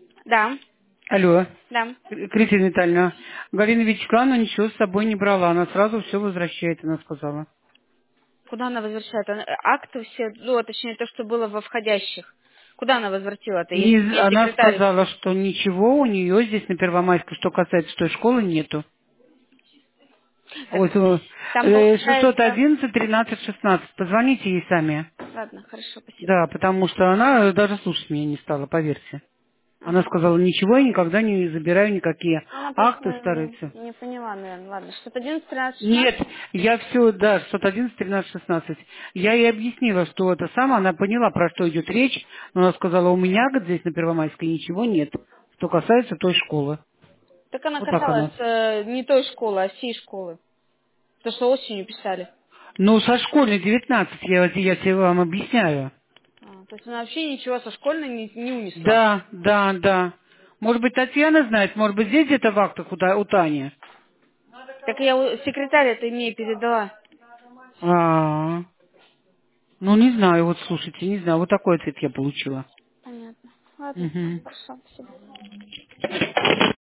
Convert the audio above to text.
Да, Алло, да. Кристина Витальевна, Галина Вячеславовна ничего с собой не брала, она сразу все возвращает, она сказала. Куда она возвращает? Акты все, ну, точнее, то, что было во входящих. Куда она возвратила-то, если не Она секретарь? сказала, что ничего у нее здесь на Первомайской, что касается той школы, нету. Так, Вот там получается... 611 13 16. Позвоните ей сами. Ладно, хорошо, спасибо. Да, потому что она даже слушать меня не стала, поверьте. Она Ага. сказала, ничего, я никогда не забираю никакие Ну, она просто акты стараются. не поняла, наверное. Ладно, 611, 13, Нет, 16? я все, да, 611, 13, 16. Я ей объяснила, что это самое, она поняла, про что идет речь, но она сказала, у меня, говорит, здесь на Первомайской ничего нет, что касается той школы. Так она Вот так касалась она. не той школы, а всей школы. То, что осенью писали. Ну, со школьной 19, я тебе вам объясняю. То есть она вообще ничего со школьной не унесла. Да, да, да. Может быть, Татьяна знает, может быть, здесь где-то в актах у Тани. Так я секретарь это мне передала. А, ну, не знаю, вот слушайте, не знаю, вот такой ответ я получила. Понятно. Ладно, Мгм. хорошо, спасибо.